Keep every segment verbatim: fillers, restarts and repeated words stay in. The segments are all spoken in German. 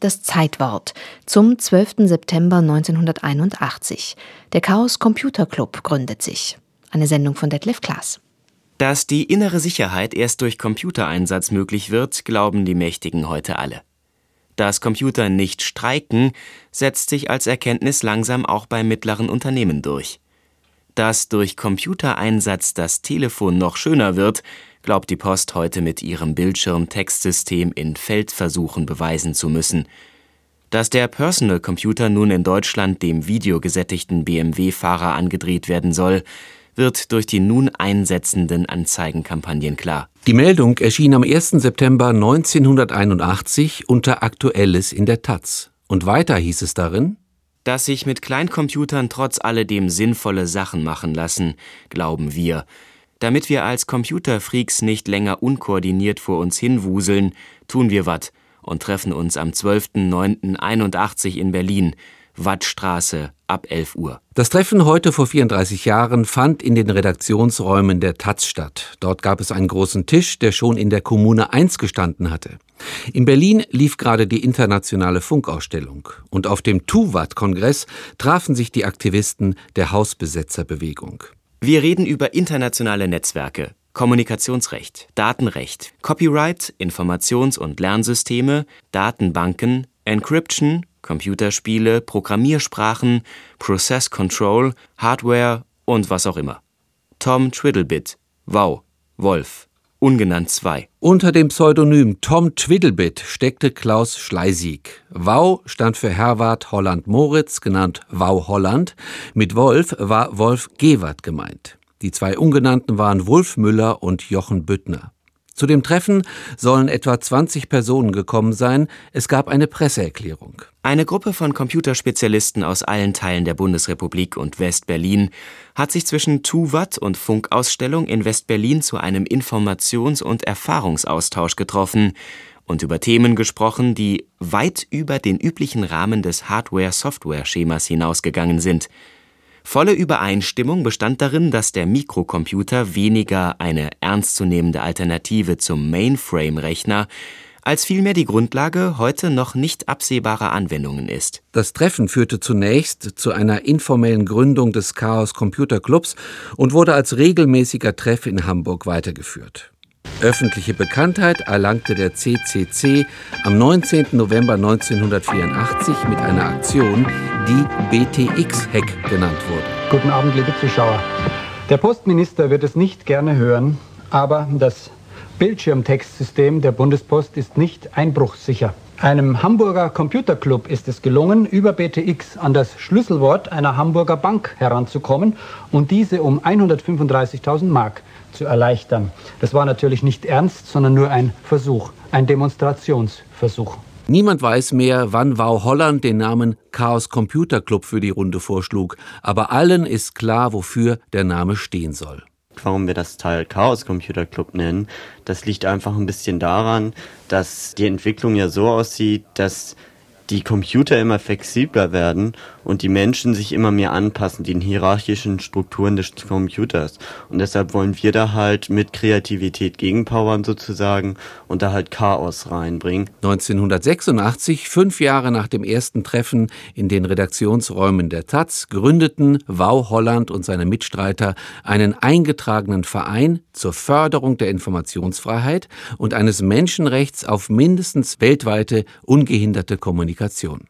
das Zeitwort zum zwölften September neunzehnhunderteinundachtzig. Der Chaos Computer Club gründet sich. Eine Sendung von Detlef Klaas. Dass die innere Sicherheit erst durch Computereinsatz möglich wird, glauben die Mächtigen heute alle. Dass Computer nicht streiken, setzt sich als Erkenntnis langsam auch bei mittleren Unternehmen durch. Dass durch Computereinsatz das Telefon noch schöner wird, glaubt die Post heute mit ihrem Bildschirm-Textsystem in Feldversuchen beweisen zu müssen. Dass der Personal Computer nun in Deutschland dem videogesättigten B M W-Fahrer angedreht werden soll, wird durch die nun einsetzenden Anzeigenkampagnen klar. Die Meldung erschien am ersten September neunzehnhunderteinundachtzig unter Aktuelles in der Taz. Und weiter hieß es darin: Dass sich mit Kleincomputern trotz alledem sinnvolle Sachen machen lassen, glauben wir. Damit wir als Computerfreaks nicht länger unkoordiniert vor uns hinwuseln, tun wir Watt und treffen uns am zwölften neunten einundachtzig in Berlin, Wattstraße, ab elf Uhr. Das Treffen heute vor vierunddreißig Jahren fand in den Redaktionsräumen der Taz statt. Dort gab es einen großen Tisch, der schon in der Kommune eins gestanden hatte. In Berlin lief gerade die internationale Funkausstellung. Und auf dem TUWatt-Kongress trafen sich die Aktivisten der Hausbesetzerbewegung. Wir reden über internationale Netzwerke, Kommunikationsrecht, Datenrecht, Copyright, Informations- und Lernsysteme, Datenbanken, Encryption, Computerspiele, Programmiersprachen, Process Control, Hardware und was auch immer. Tom Twiddlebit, Wow, Wolf, ungenannt zwei. Unter dem Pseudonym Tom Twiddlebit steckte Klaus Schleisig. Wow stand für Herwart Holland Moritz, genannt Wow Holland. Mit Wolf war Wolf Gewert gemeint. Die zwei Ungenannten waren Wulf Müller und Jochen Büttner. Zu dem Treffen sollen etwa zwanzig Personen gekommen sein. Es gab eine Presseerklärung. Eine Gruppe von Computerspezialisten aus allen Teilen der Bundesrepublik und West-Berlin hat sich zwischen TUWatt und Funkausstellung in West-Berlin zu einem Informations- und Erfahrungsaustausch getroffen und über Themen gesprochen, die weit über den üblichen Rahmen des Hardware-Software-Schemas hinausgegangen sind. Volle Übereinstimmung bestand darin, dass der Mikrocomputer weniger eine ernstzunehmende Alternative zum Mainframe-Rechner als vielmehr die Grundlage heute noch nicht absehbarer Anwendungen ist. Das Treffen führte zunächst zu einer informellen Gründung des Chaos Computer Clubs und wurde als regelmäßiger Treff in Hamburg weitergeführt. Öffentliche Bekanntheit erlangte der C C C am neunzehnten November neunzehnhundertvierundachtzig mit einer Aktion, die B T X-Hack genannt wurde. Guten Abend, liebe Zuschauer. Der Postminister wird es nicht gerne hören, aber das Bildschirmtextsystem der Bundespost ist nicht einbruchssicher. Einem Hamburger Computerclub ist es gelungen, über B T X an das Schlüsselwort einer Hamburger Bank heranzukommen und diese um hundertfünfunddreißigtausend Mark zu erleichtern. Das war natürlich nicht ernst, sondern nur ein Versuch, ein Demonstrationsversuch. Niemand weiß mehr, wann Wow Holland den Namen Chaos Computer Club für die Runde vorschlug, aber allen ist klar, wofür der Name stehen soll. Warum wir das Teil Chaos Computer Club nennen, das liegt einfach ein bisschen daran, dass die Entwicklung ja so aussieht, dass die Computer immer flexibler werden und die Menschen sich immer mehr anpassen, den hierarchischen Strukturen des Computers. Und deshalb wollen wir da halt mit Kreativität gegenpowern sozusagen und da halt Chaos reinbringen. neunzehnhundertsechsundachtzig, fünf Jahre nach dem ersten Treffen in den Redaktionsräumen der Taz, gründeten Wow Holland und seine Mitstreiter einen eingetragenen Verein zur Förderung der Informationsfreiheit und eines Menschenrechts auf mindestens weltweite ungehinderte Kommunikation.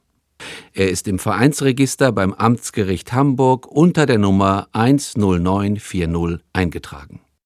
Er ist im Vereinsregister beim Amtsgericht Hamburg unter der Nummer eins null neun vier null eingetragen.